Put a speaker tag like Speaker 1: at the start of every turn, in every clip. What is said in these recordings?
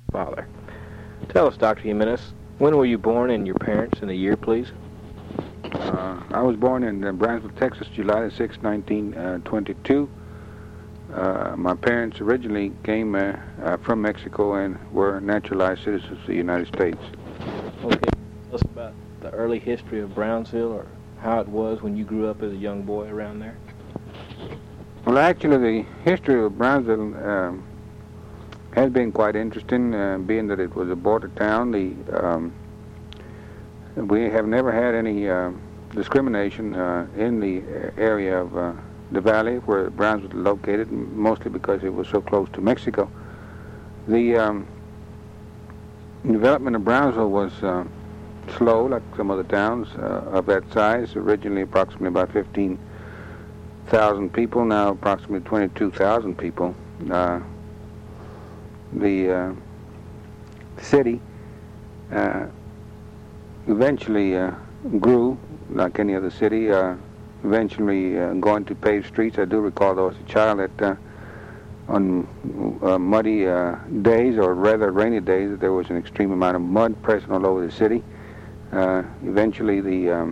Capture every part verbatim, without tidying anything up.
Speaker 1: father. Tell us, Doctor Jimenez, when were you born and your parents and the year, please?
Speaker 2: Uh, I was born in uh, Brownsville, Texas, July the sixth, nineteen twenty-two. Uh, my parents originally came uh, uh, from Mexico and were naturalized citizens of the United States.
Speaker 1: Okay. Tell us about the early history of Brownsville, or how it was when you grew up as a young boy around there.
Speaker 2: Well, actually, the history of Brownsville um, has been quite interesting, uh, being that it was a border town. The um, we have never had any uh, discrimination uh, in the area of uh, the valley where Brownsville is located, mostly because it was so close to Mexico. The um, development of Brownsville was uh, slow, like some other towns uh, of that size. Originally approximately about fifteen thousand people, now approximately twenty-two thousand people. Uh, the uh, city uh, eventually uh, grew like any other city, uh, eventually uh, going to paved streets. I do recall, though, as a child, that uh, on uh, muddy uh, days, or rather rainy days, that there was an extreme amount of mud present all over the city. Uh, eventually, the um,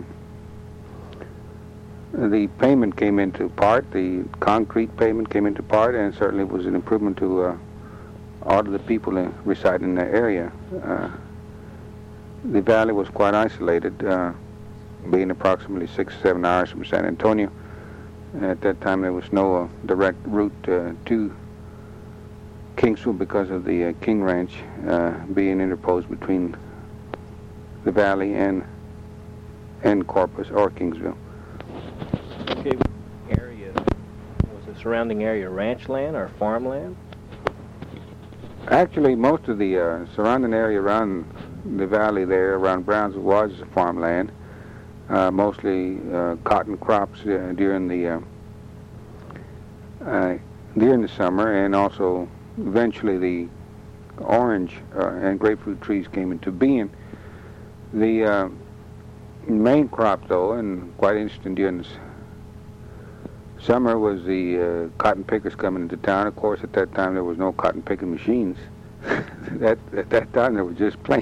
Speaker 2: the pavement came into part, the concrete pavement came into part, and certainly was an improvement to uh, all of the people uh, residing in that area. Uh, the valley was quite isolated, uh, being approximately six, seven hours from San Antonio. At that time, there was no uh, direct route uh, to Kingsville because of the uh, King Ranch uh, being interposed between the valley and and Corpus or Kingsville.
Speaker 1: Okay, area was the surrounding area ranch land or farmland?
Speaker 2: Actually, most of the uh, surrounding area around the valley there, around Brownsville, was farmland. Uh, mostly uh, cotton crops uh, during the uh, uh, during the summer, and also eventually the orange uh, and grapefruit trees came into being. The uh, main crop, though, and quite interesting during the summer, was the uh, cotton pickers coming into town. Of course, at that time there was no cotton picking machines. that, at that time there was just plain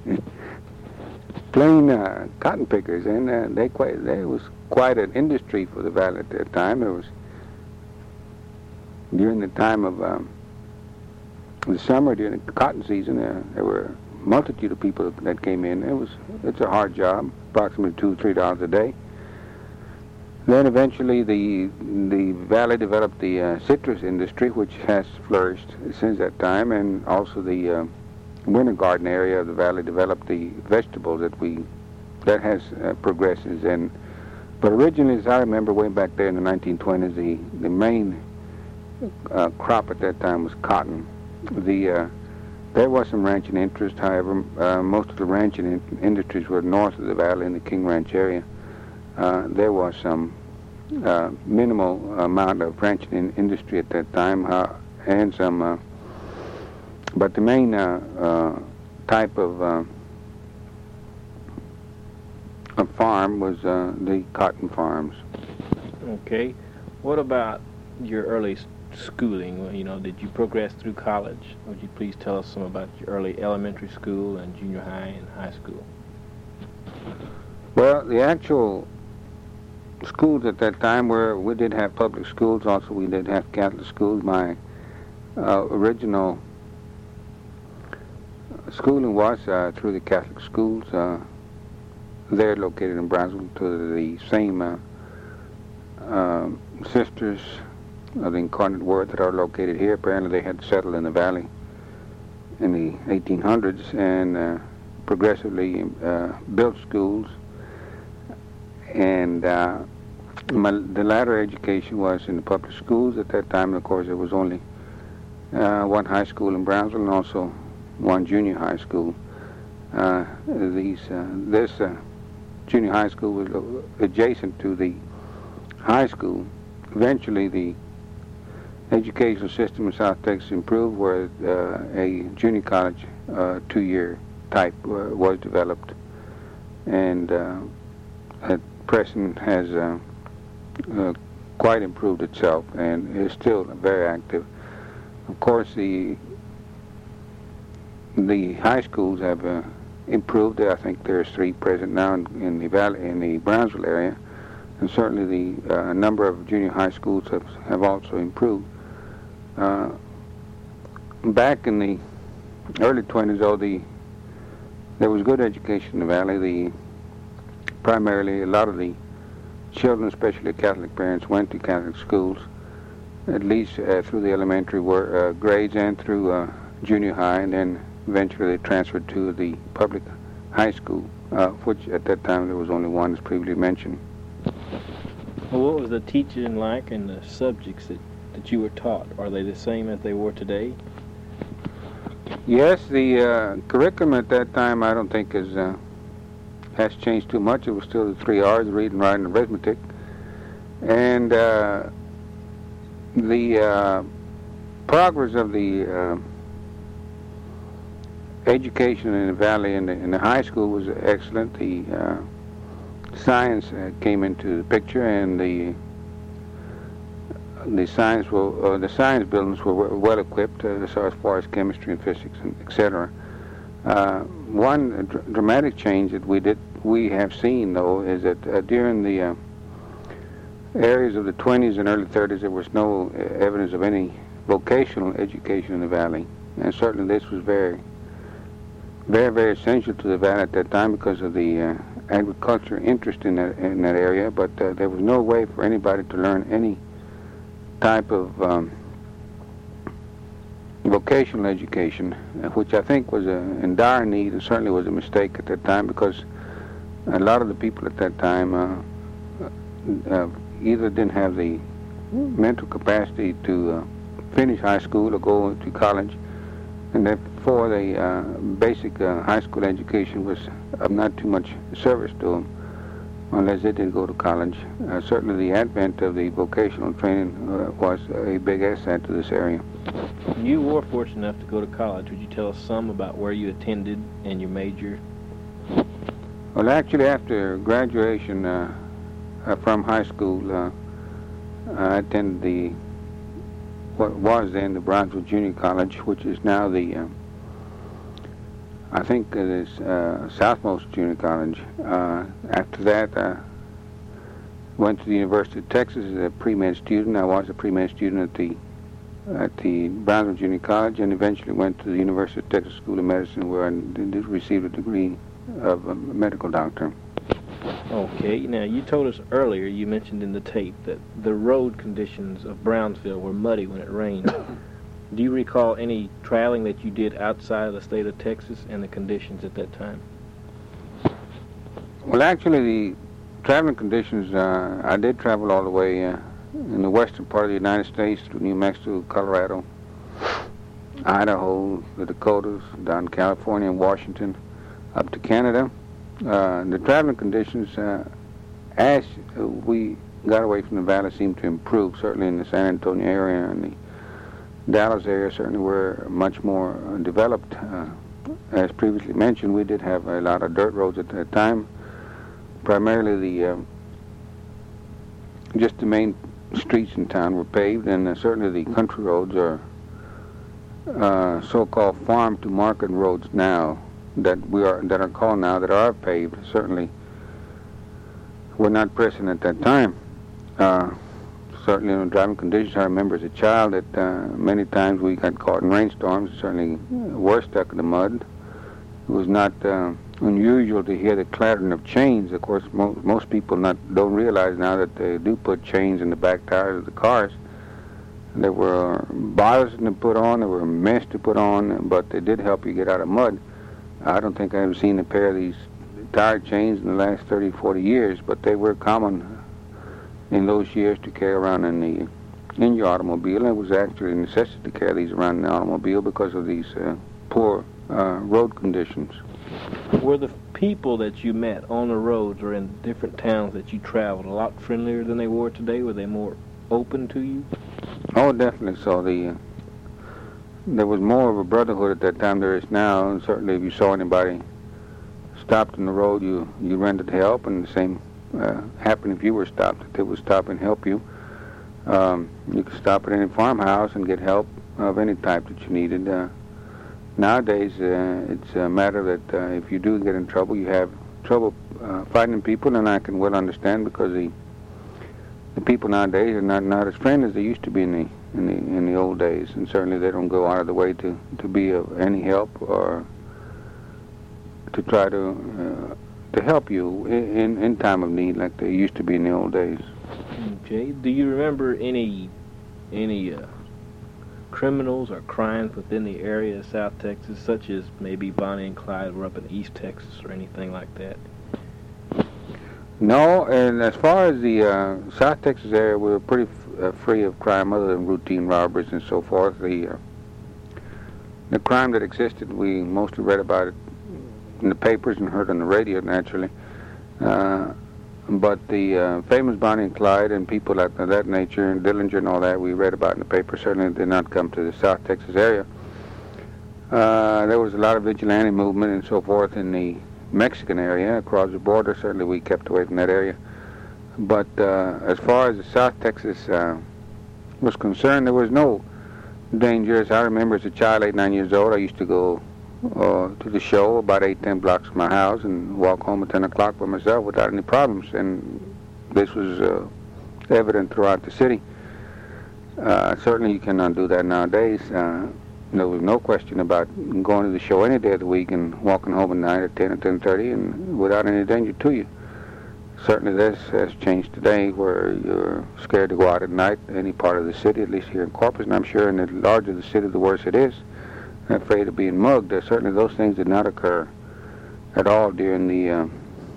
Speaker 2: plain uh, cotton pickers, and uh, they quite there was quite an industry for the valley at that time. It was during the time of um, the summer, during the cotton season. Uh, there were a multitude of people that came in. It was it's a hard job, approximately two, three dollars a day. Then eventually the the valley developed the uh, citrus industry, which has flourished since that time, and also the uh, winter garden area of the valley developed the vegetables that we that has uh, progresses. And but originally, as I remember, way back there in the nineteen twenties, the the main uh, crop at that time was cotton. The uh, there was some ranching interest, however, uh, most of the ranching in- industries were north of the valley in the King Ranch area. Uh, there was some uh, minimal amount of ranching in industry at that time, uh, and some, uh, but the main uh, uh, type of, uh, of farm was uh, the cotton farms.
Speaker 1: Okay. What about your early schooling? Well, you know, did you progress through college? Would you please tell us some about your early elementary school and junior high and high school?
Speaker 2: Well, the actual schools at that time were, we did have public schools, also we did have Catholic schools. My uh, original schooling was uh, through the Catholic schools. Uh, they're located in Brownsville, to the same uh, uh, sisters of the Incarnate Word that are located here. Apparently they had settled in the valley in the eighteen hundreds and uh, progressively uh, built schools. And uh, my, the latter education was in the public schools at that time. Of course, there was only uh, one high school in Brownsville and also one junior high school. Uh, these, uh, this uh, junior high school was adjacent to the high school. Eventually, the educational system in South Texas improved, where uh, a junior college uh, two-year type uh, was developed, and uh, at present has uh, uh, quite improved itself and is still very active. Of course, the the high schools have uh, improved. I think there's three present now in, in the valley, in the Brownsville area, and certainly the uh, number of junior high schools have have also improved. Uh, back in the early twenties, though, the there was good education in the valley. The primarily a lot of the children, especially Catholic parents, went to Catholic schools, at least uh, through the elementary wor- uh, grades and through uh, junior high, and then eventually they transferred to the public high school, uh, which at that time there was only one, as previously mentioned.
Speaker 1: Well, what was the teaching like and the subjects that, that you were taught? Are they the same as they were today?
Speaker 2: Yes, the uh, curriculum at that time I don't think is uh, has changed too much. It was still the three R's, reading, writing, arithmetic. And uh, the uh, progress of the uh, education in the valley in the, in the high school was excellent. The uh, science uh, came into the picture, and the the science were, uh, the science buildings were well equipped uh, so as far as chemistry and physics and et cetera. Uh, one uh, dr- dramatic change that we did we have seen though is that uh, during the uh, areas of the twenties and early thirties there was no uh, evidence of any vocational education in the valley, and certainly this was very very very essential to the valley at that time because of the uh, agriculture interest in that in that area. But uh, there was no way for anybody to learn any type of um, vocational education, uh, which I think was a, in dire need, and certainly was a mistake at that time, because a lot of the people at that time uh, uh, either didn't have the mental capacity to uh, finish high school or go to college, and therefore the uh, basic uh, high school education was of not too much service to them unless they did go to college. Uh, certainly the advent of the vocational training uh, was a big asset to this area.
Speaker 1: You were fortunate enough to go to college. Would you tell us some about where you attended and your major?
Speaker 2: Well, actually, after graduation uh, uh, from high school, uh, I attended the what was then the Brownsville Junior College, which is now the uh, I think it is uh, Southmost Junior College. Uh, after that, I went to the University of Texas as a pre-med student. I was a pre-med student at the at the Brownsville Junior College, and eventually went to the University of Texas School of Medicine, where I did receive a degree of a medical doctor.
Speaker 1: Okay, now you told us earlier, you mentioned in the tape, that the road conditions of Brownsville were muddy when it rained. Do you recall any traveling that you did outside of the state of Texas and the conditions at that time?
Speaker 2: Well, actually, the traveling conditions, uh, I did travel all the way uh, in the western part of the United States through New Mexico, Colorado, Idaho, the Dakotas, down California and Washington, up to Canada. Uh, the traveling conditions, uh, as we got away from the valley, seemed to improve, certainly in the San Antonio area and the Dallas area certainly were much more uh, developed. Uh, as previously mentioned, we did have a lot of dirt roads at that time. Primarily the uh, just the main streets in town were paved, and uh, certainly the country roads are uh, so-called farm to market roads now that we are that are called now that are paved. Certainly were not present at that time. Uh, Certainly in driving conditions, I remember as a child that uh, many times we got caught in rainstorms. Certainly were stuck in the mud. It was not uh, unusual to hear the clattering of chains. Of course, mo- most people not don't realize now that they do put chains in the back tires of the cars. There were bars to put on, there were mesh to put on, but they did help you get out of mud. I don't think I've seen a pair of these tire chains in the last thirty, forty years, but they were common in those years to carry around in the in your automobile. And it was actually a necessity to carry these around in the automobile because of these uh, poor uh, road conditions.
Speaker 1: Were the people that you met on the roads or in different towns that you traveled a lot friendlier than they were today? Were they more open to you?
Speaker 2: Oh, definitely so. The uh, there was more of a brotherhood at that time there is now, and certainly if you saw anybody stopped on the road, you you rendered help, and the same Uh, happen if you were stopped, that they would stop and help you. Um, you could stop at any farmhouse and get help of any type that you needed. Uh, Nowadays, uh, it's a matter that uh, if you do get in trouble, you have trouble uh, fighting people, and I can well understand because the the people nowadays are not, not as friendly as they used to be in the in the in the old days, and certainly they don't go out of the way to to be of any help or to try to uh, to help you in in time of need like they used to be in the old days.
Speaker 1: Okay. Do you remember any any uh, criminals or crimes within the area of South Texas, such as maybe Bonnie and Clyde were up in East Texas or anything like that?
Speaker 2: No, and as far as the uh, South Texas area, we were pretty f- uh, free of crime other than routine robberies and so forth. The uh, the crime that existed, we mostly read about it in the papers and heard on the radio, naturally. Uh, but the uh, famous Bonnie and Clyde and people of that, that nature, and Dillinger and all that, we read about in the paper, certainly did not come to the South Texas area. Uh, there was a lot of vigilante movement and so forth in the Mexican area across the border. Certainly we kept away from that area. But uh, as far as the South Texas uh, was concerned, there was no dangers. I remember as a child, eight, nine years old, I used to go uh, to the show about eight, ten blocks from my house and walk home at ten o'clock by myself without any problems. And this was uh, evident throughout the city. Uh, certainly you cannot do that nowadays. Uh, There was no question about going to the show any day of the week and walking home at night at ten or ten thirty and without any danger to you. Certainly this has changed today where you're scared to go out at night any part of the city, at least here in Corpus, and I'm sure in the larger the city, the worse it is. And afraid of being mugged. Uh, certainly those things did not occur at all during the uh,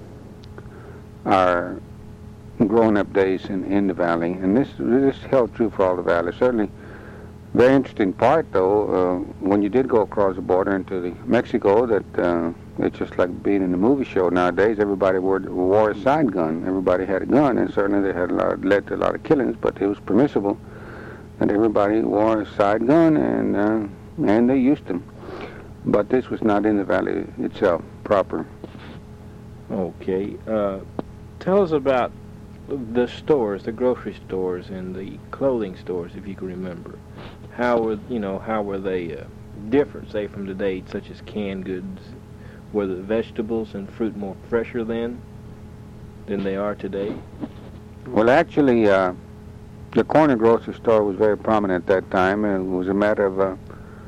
Speaker 2: our grown-up days in, in the valley. And this, this held true for all the valley. Certainly very interesting part, though, uh, when you did go across the border into the Mexico, that uh, it's just like being in a movie show nowadays. Everybody wore, wore a side gun. Everybody had a gun, and certainly they had a lot, led to a lot of killings, but it was permissible that everybody wore a side gun, and uh, and they used them. But this was not in the valley itself, proper.
Speaker 1: Okay. Uh, tell us about the stores, the grocery stores, and the clothing stores, if you can remember. How were you know how were they uh, different, say, from today, such as canned goods? Were the vegetables and fruit more fresher then than they are today?
Speaker 2: Well, actually, uh, the corner grocery store was very prominent at that time, and it was a matter of uh,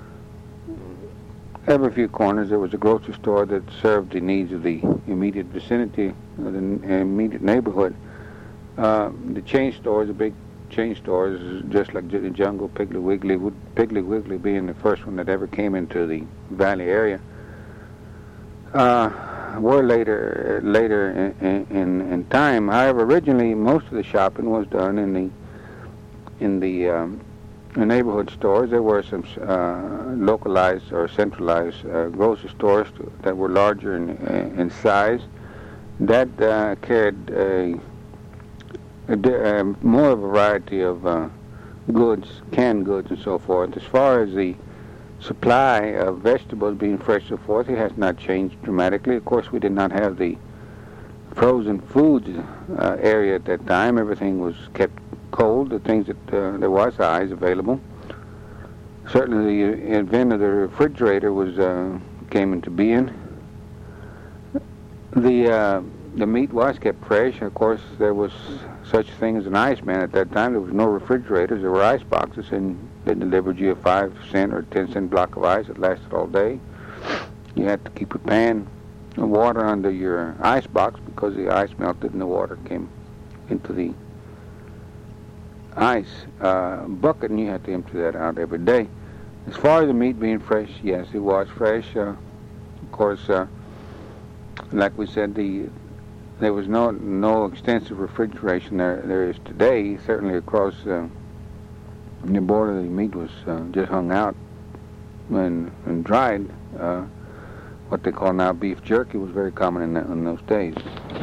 Speaker 2: every few corners there was a grocery store that served the needs of the immediate vicinity, of the immediate neighborhood. Uh, the chain stores, the big chain stores, just like the Jungle, Piggly Wiggly, Piggly Wiggly being the first one that ever came into the valley area, uh, were later later in, in, in time. However, originally most of the shopping was done in the in the, um, the neighborhood stores. There were some uh, localized or centralized uh, grocery stores that were larger in, in size that uh, carried a Uh, more of a variety of uh, goods, canned goods and so forth. As far as the supply of vegetables being fresh and so forth, it has not changed dramatically. Of course, we did not have the frozen foods uh, area at that time. Everything was kept cold, the things that uh, there was ice available. Certainly the advent of the refrigerator was uh, came into being. The uh, the meat was kept fresh. Of course, there was such thing as an iceman at that time. There was no refrigerators. There were ice boxes, and they delivered you a five cent or ten cent block of ice that lasted all day. You had to keep a pan of water under your ice box because the ice melted and the water came into the ice uh, bucket, and you had to empty that out every day. As far as the meat being fresh, yes, it was fresh. Uh, of course, uh, like we said, the there was no no extensive refrigeration there there is today. Certainly across uh, the border, the meat was uh, just hung out and, and dried. Uh, what they call now beef jerky was very common in, that, in those days.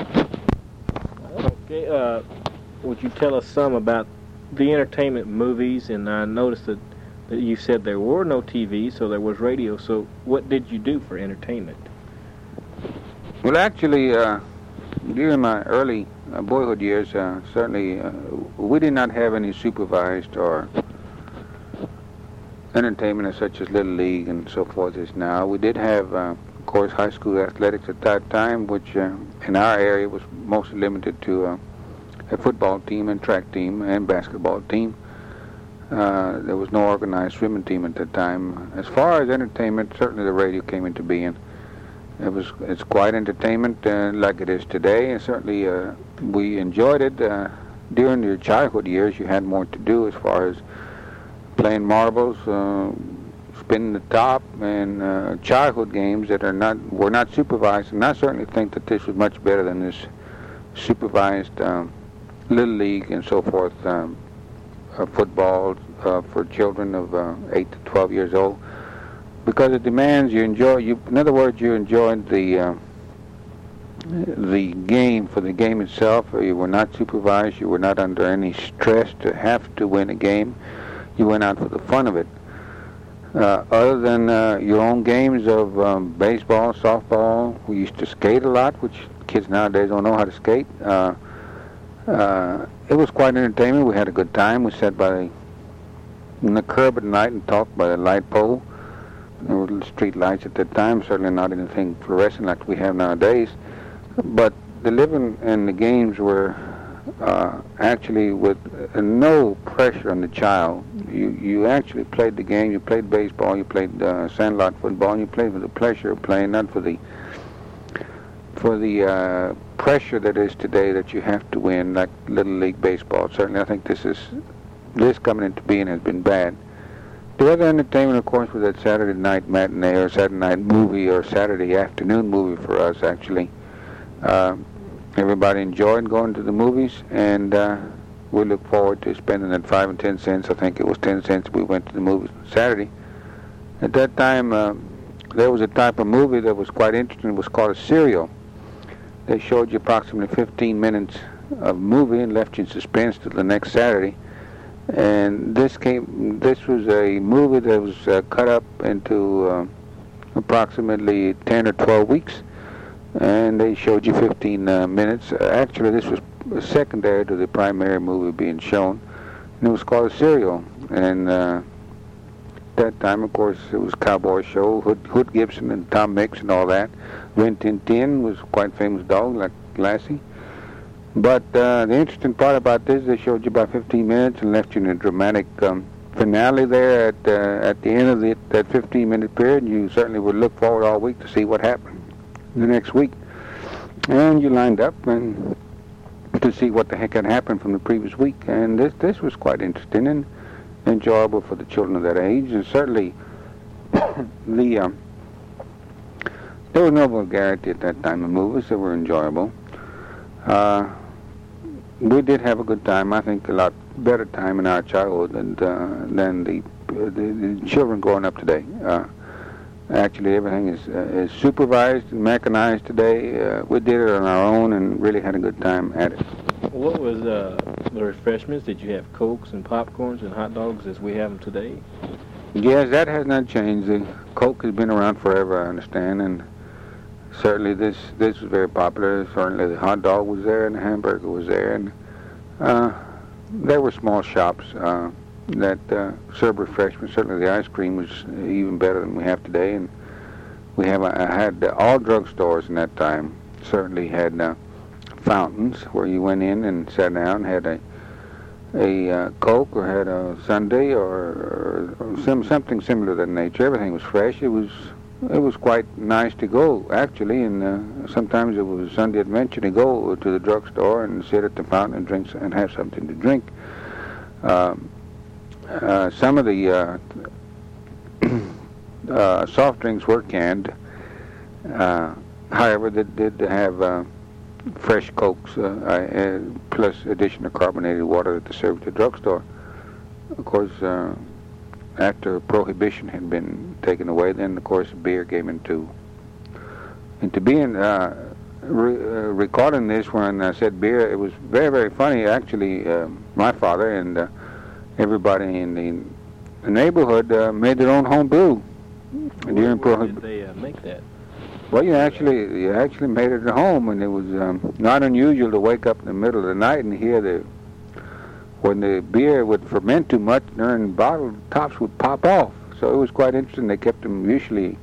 Speaker 1: Okay, uh, would you tell us some about the entertainment movies? And I noticed that, that you said there were no T V, so there was radio. So what did you do for entertainment?
Speaker 2: Well, actually, uh, during my early uh, boyhood years, uh, certainly uh, we did not have any supervised or entertainment such as Little League and so forth is now. We did have, uh, of course, high school athletics at that time, which uh, in our area was mostly limited to uh, a football team and track team and basketball team. Uh, there was no organized swimming team at that time. As far as entertainment, certainly the radio came into being. It was it's quite entertainment uh, like it is today, and certainly uh, we enjoyed it. Uh, during your childhood years, you had more to do as far as playing marbles, uh, spinning the top, and uh, childhood games that are not were not supervised. And I certainly think that this was much better than this supervised um, Little League and so forth. Um, Uh, football uh, for children of uh, eight to twelve years old, because it demands you enjoy. You, in other words, you enjoyed the uh, the game for the game itself. You were not supervised. You were not under any stress to have to win a game. You went out for the fun of it. Uh, other than uh, your own games of um, baseball, softball, we used to skate a lot, which kids nowadays don't know how to skate. Uh, Uh, it was quite entertaining. We had a good time. We sat by the, in the curb at night and talked by the light pole. There were little street lights at that time, certainly not anything fluorescent like we have nowadays. But the living and the games were uh, actually with uh, no pressure on the child. You you actually played the game. You played baseball. You played uh, sandlot football. And you played for the pleasure of playing, not for the for the uh, pressure that is today that you have to win, like Little League baseball. Certainly, I think this is this coming into being has been bad. The other entertainment, of course, was that Saturday night matinee or Saturday night movie or Saturday afternoon movie for us, actually. Uh, everybody enjoyed going to the movies, and uh, we look forward to spending that five and ten cents. I think it was ten cents we went to the movies on Saturday. At that time, uh, there was a type of movie that was quite interesting. It was called a serial. They showed you approximately fifteen minutes of movie and left you in suspense till the next Saturday. And this came. This was a movie that was uh, cut up into uh, approximately ten or twelve weeks, and they showed you fifteen uh, minutes. Uh, actually, this was secondary to the primary movie being shown, and it was called a serial. And uh, that time, of course, it was a cowboy show. Hood, Hood Gibson and Tom Mix and all that. Rin Tin Tin was a quite famous dog, like Lassie. But uh, the interesting part about this, they showed you about fifteen minutes and left you in a dramatic um, finale there at uh, at the end of the, that fifteen-minute period. And you certainly would look forward all week to see what happened the next week. And you lined up and to see what the heck had happened from the previous week. And this this was quite interesting and enjoyable for the children of that age. And certainly the um, there was no vulgarity at that time in movies. They were enjoyable. Uh, we did have a good time. I think a lot better time in our childhood than uh, than the, the the children growing up today. Uh, actually, everything is uh, is supervised and mechanized today. Uh, we did it on our own and really had a good time at it.
Speaker 1: What was uh, the refreshments? Did you have Cokes and popcorns and hot dogs as we have them today?
Speaker 2: Yes, that has not changed. The Coke has been around forever, I understand, and certainly this this was very popular. Certainly the hot dog was there and the hamburger was there, and uh, there were small shops uh, that uh, served refreshments. Certainly the ice cream was even better than we have today, and we have uh, had uh, all drugstores in that time certainly had uh, fountains where you went in and sat down, had a a uh, Coke or had a sundae or, or, or some something similar to that nature. Everything was fresh. It was it was quite nice to go actually, and uh, sometimes it was a Sunday adventure to go to the drugstore and sit at the fountain and drink and have something to drink. Um, uh, some of the uh, uh, soft drinks were canned. Uh, however, they did have uh, fresh Cokes, uh, uh, plus additional carbonated water that they served at the drugstore. Of course, uh, after Prohibition had been taken away, then of course beer came into into being. Uh, re- uh, recording this when I said beer, it was very, very funny. Actually, uh, my father and uh, everybody in the, the neighborhood uh, made their own home brew during Prohibition.
Speaker 1: Did they uh, make that?
Speaker 2: Well, you actually you actually made it at home, and it was um, not unusual to wake up in the middle of the night and hear the when the beer would ferment too much, during the bottle tops would pop off. So it was quite interesting. They kept them usually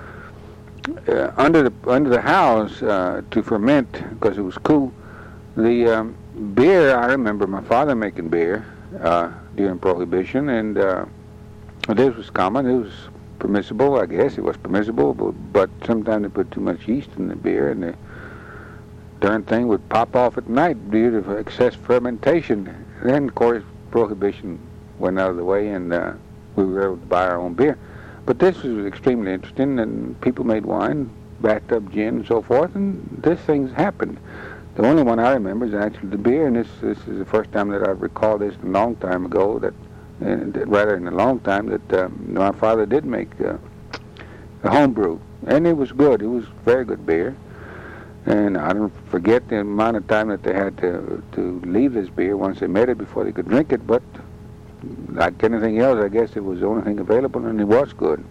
Speaker 2: uh, under the under the house uh, to ferment because it was cool. The um, beer, I remember my father making beer uh, during Prohibition, and uh, this was common. It was permissible, I guess. It was permissible, but, but sometimes they put too much yeast in the beer, and the darn thing would pop off at night due to excess fermentation. Then, of course, Prohibition went out of the way, and uh, we were able to buy our own beer. But this was extremely interesting, and people made wine, bathtub gin, and so forth, and this thing's happened. The only one I remember is actually the beer, and this this is the first time that I've recalled this a long time ago, that, uh, that rather in a long time, that um, my father did make uh, a home brew, and it was good. It was very good beer, and I don't forget the amount of time that they had to to leave this beer once they made it before they could drink it, but like anything else, I guess it was the only thing available, and it was good.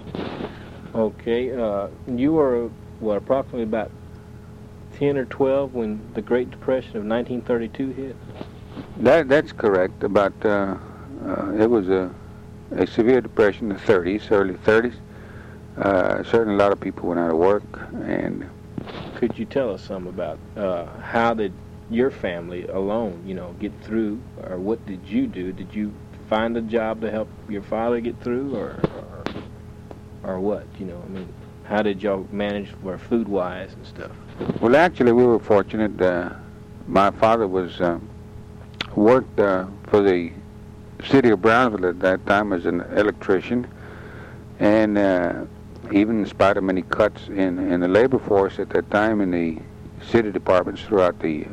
Speaker 1: Okay, uh, you were, what, approximately about ten or twelve when the Great Depression of nineteen thirty-two hit?
Speaker 2: That that's correct. About uh, uh, it was a a severe depression in the thirties, early thirties. Uh, certainly, a lot of people went out of work. And
Speaker 1: could you tell us some about uh, how did your family alone, you know, get through, or what did you do? Did you find a job to help your father get through, or or, or what? You know, I mean, how did y'all manage for food-wise and stuff?
Speaker 2: Well, actually, we were fortunate. Uh, my father was uh, worked uh, for the city of Brownsville at that time as an electrician, and uh, even in spite of many cuts in, in the labor force at that time in the city departments throughout the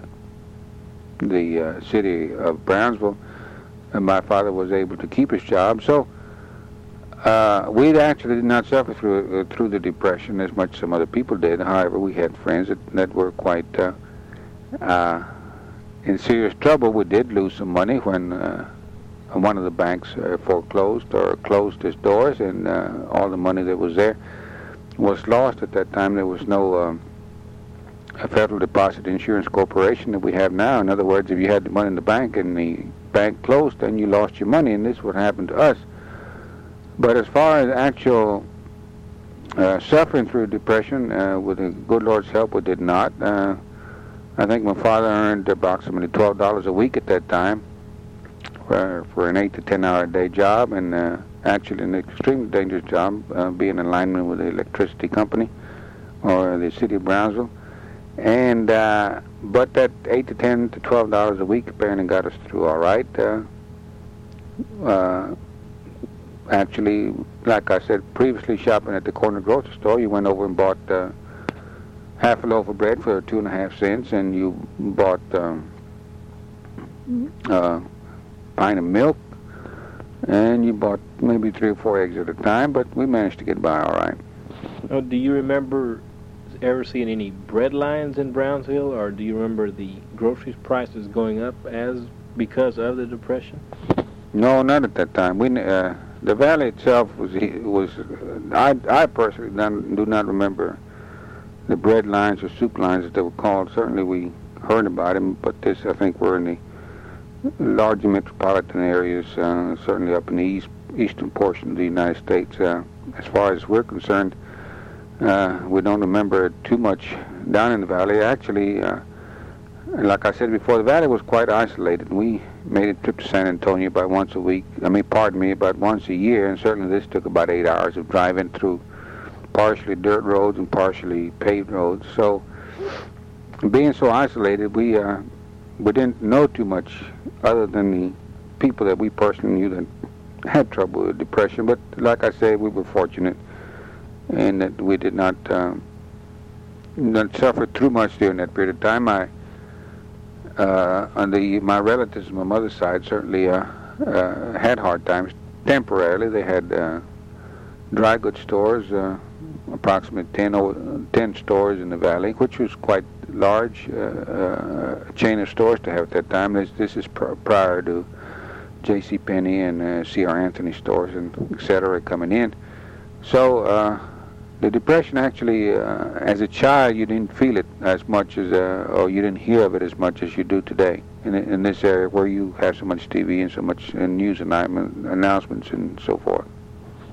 Speaker 2: the uh, city of Brownsville, and my father was able to keep his job. So Uh, we actually did not suffer through uh, through the Depression as much as some other people did. However, we had friends that, that were quite uh, uh, in serious trouble. We did lose some money when uh, one of the banks uh, foreclosed or closed its doors, and uh, all the money that was there was lost. At that time, there was no um, a Federal Deposit Insurance Corporation that we have now. In other words, if you had the money in the bank and the bank closed, then you lost your money, and this is what happened to us. But as far as actual uh, suffering through depression, uh, with the good Lord's help, we did not. Uh, I think my father earned approximately twelve dollars a week at that time for, for an eight to ten hour a day job, and uh, actually an extremely dangerous job, uh, being in alignment with the electricity company or the city of Brownsville. And uh, but that eight to ten to twelve dollars a week apparently got us through all right. Uh, uh, Actually, like I said previously, shopping at the corner grocery store, you went over and bought uh, half a loaf of bread for two and a half cents, and you bought um, a pint of milk, and you bought maybe three or four eggs at a time, but we managed to get by all right.
Speaker 1: Oh, do you remember ever seeing any bread lines in Brownsville, or do you remember the groceries prices going up as because of the Depression?
Speaker 2: No, not at that time. We uh, the valley itself was was. I I personally don't, do not remember the bread lines or soup lines as they were called. Certainly, we heard about them, but this I think we're in the larger metropolitan areas. Uh, certainly up in the east eastern portion of the United States. Uh, as far as we're concerned, uh, we don't remember too much down in the valley. Actually. Uh, Like I said before, the valley was quite isolated. We made a trip to San Antonio about once a week. I mean, pardon me, about once a year, and certainly this took about eight hours of driving through partially dirt roads and partially paved roads. So, being so isolated, we uh, we didn't know too much other than the people that we personally knew that had trouble with depression. But like I said, we were fortunate in that we did not um, not suffer too much during that period of time. I Uh, on the my relatives on my mother's side certainly uh, uh, had hard times temporarily. They had uh, dry goods stores, uh, approximately ten, ten stores in the valley, which was quite large uh, uh, chain of stores to have at that time. This, this is pr- prior to J C Penney and uh, C R Anthony stores and et cetera coming in. So uh, the Depression actually, uh, as a child, you didn't feel it as much as, uh, or you didn't hear of it as much as you do today in, in this area where you have so much T V and so much uh, news announcements and so forth.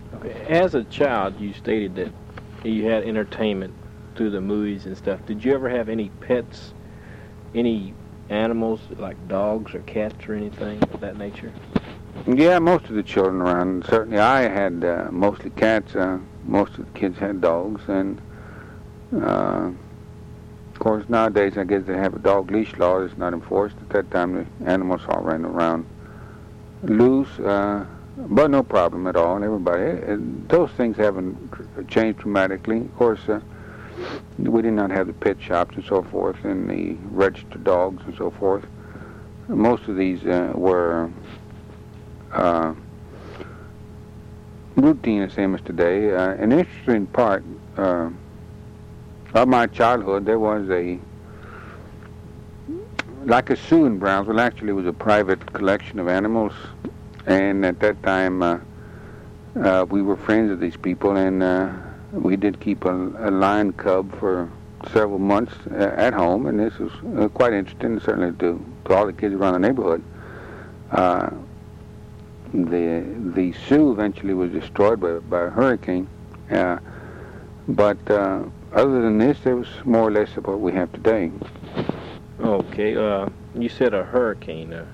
Speaker 1: As a child, you stated that you had entertainment through the movies and stuff. Did you ever have any pets, any animals like dogs or cats or anything of that nature?
Speaker 2: Yeah, most of the children around. Certainly, I had uh, mostly cats. Uh, most of the kids had dogs, and uh, of course, nowadays I guess they have a dog leash law that's not enforced. At that time, the animals all ran around loose, uh, but no problem at all. Everybody, and those things haven't changed dramatically. Of course, uh, we did not have the pet shops and so forth, and the registered dogs and so forth. Most of these uh, were uh, routine, the same as today. Uh, an interesting part uh, of my childhood, there was a like a zoo in Brownsville. Actually, it was a private collection of animals, and at that time uh, uh, we were friends of these people, and uh, we did keep a, a lion cub for several months uh, at home, and this was uh, quite interesting, certainly to, to all the kids around the neighborhood. Uh, the the zoo eventually was destroyed by, by a hurricane, uh, but uh, other than this, it was more or less of what we have today.
Speaker 1: Okay, uh, you said a hurricane. Uh,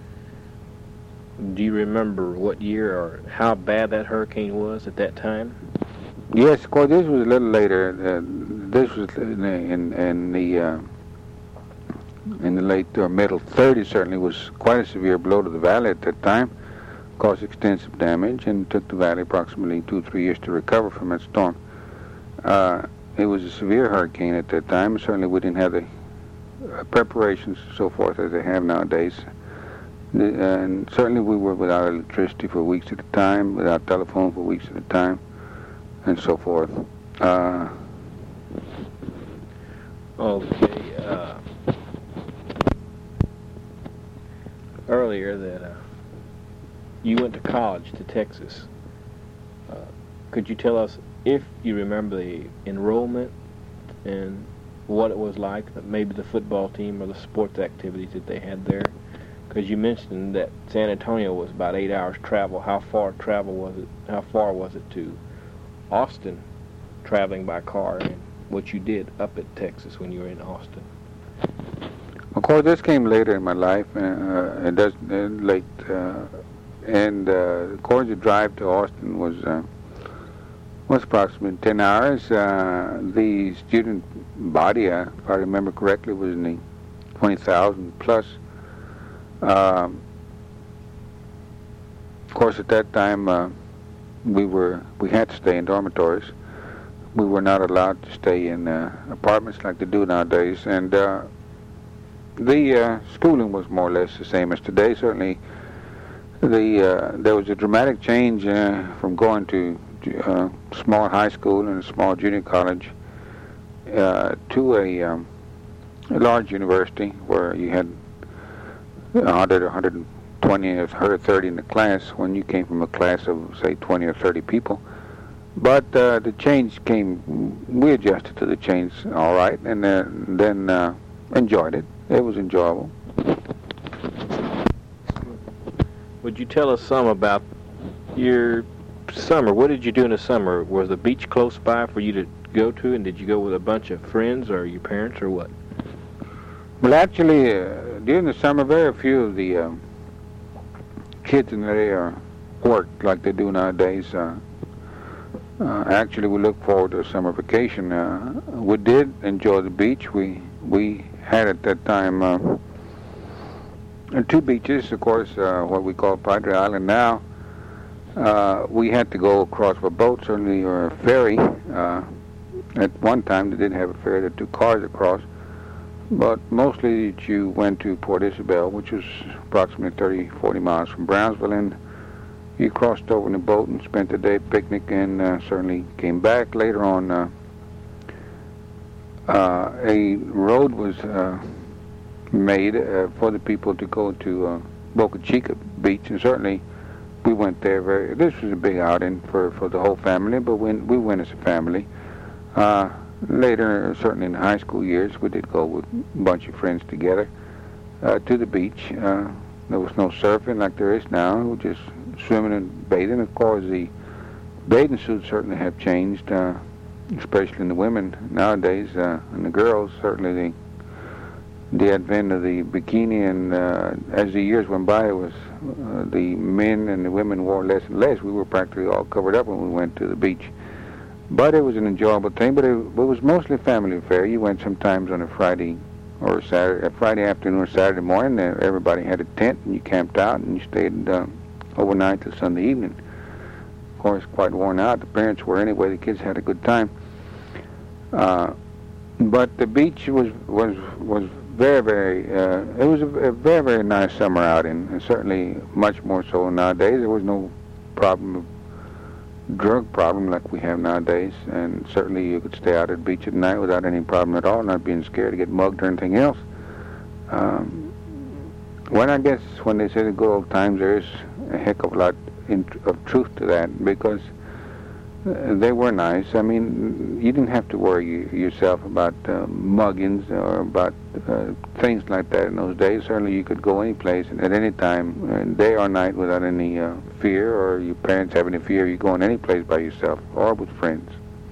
Speaker 1: do you remember what year or how bad that hurricane was at that time?
Speaker 2: Yes, of course, this was a little later. Uh, this was in the, in, in the uh, in the late or middle thirties. Certainly, was quite a severe blow to the valley at that time. Caused extensive damage and took the valley approximately two, three years to recover from that storm. Uh, it was a severe hurricane at that time. Certainly, we didn't have the uh, preparations and so forth as they have nowadays. The, and certainly, we were without electricity for weeks at a time, without telephone for weeks at a time, and so forth. Uh,
Speaker 1: okay. Uh, earlier that uh, you went to college to Texas. Uh, could you tell us if you remember the enrollment and what it was like, maybe the football team or the sports activities that they had there? Because you mentioned that San Antonio was about eight hours travel. How far travel was it? How far was it to Austin, traveling by car, and what you did up at Texas when you were in Austin?
Speaker 2: Of course, this came later in my life. Uh, it does uh, late, uh, and uh, of course, the drive to Austin was uh, was approximately ten hours. Uh, the student body, uh, if I remember correctly, was in the twenty thousand plus. Um, of course, at that time, uh, we were we had to stay in dormitories. We were not allowed to stay in uh, apartments like they do nowadays, and uh, the uh, schooling was more or less the same as today. Certainly, the uh, there was a dramatic change uh, from going to uh, small high school and a small junior college uh, to a, um, a large university where you had one hundred or one hundred twenty or one hundred thirty in the class when you came from a class of, say, twenty or thirty people. But uh, the change came, we adjusted to the change all right, and uh, then uh, enjoyed it. It was enjoyable.
Speaker 1: Would you tell us some about your summer? What did you do in the summer? Was the beach close by for you to go to, and did you go with a bunch of friends or your parents or what?
Speaker 2: Well, actually, uh, during the summer, very few of the uh, kids in the area worked like they do nowadays. Uh, uh, actually, we look forward to a summer vacation. Uh, we did enjoy the beach. We we had at that time uh, two beaches, of course, uh, what we call Padre Island now. Uh, we had to go across a boat, certainly, or a ferry. Uh, at one time, they did have a ferry that took cars across. But mostly you went to Port Isabel, which was approximately thirty, forty miles from Brownsville, and you crossed over in a boat and spent the day at picnic, and uh, certainly came back. Later on, uh, uh, a road was uh, made uh, for the people to go to uh, Boca Chica Beach, and certainly we went there. Very. This was a big outing for, for the whole family, but we, we went as a family. Uh, Later, certainly in the high school years, we did go with a bunch of friends together uh, to the beach. Uh, there was no surfing like there is now. We were just swimming and bathing. Of course, the bathing suits certainly have changed, uh, especially in the women nowadays, uh, and the girls. Certainly, the the advent of the bikini, and uh, as the years went by, it was uh, the men and the women wore less and less. We were practically all covered up when we went to the beach. But it was an enjoyable thing. But it, it was mostly a family affair. You went sometimes on a Friday or a Saturday, a Friday afternoon or Saturday morning. And everybody had a tent, and you camped out, and you stayed uh, overnight till Sunday evening. Of course, quite worn out. The parents were anyway. The kids had a good time. Uh, but the beach was was was very very. Uh, it was a, a very very nice summer outing, and certainly much more so nowadays. There was no problem of drug problem like we have nowadays, and certainly you could stay out at the beach at night without any problem at all, not being scared to get mugged or anything else. Um, when I guess when they say the good old times, there is a heck of a lot in, of truth to that, because uh, they were nice. I mean, you didn't have to worry you, yourself about uh, muggings or about uh, things like that in those days. Certainly you could go any place and at any time, uh, day or night, without any uh, fear, or your parents have any fear. You go in any place by yourself or with friends.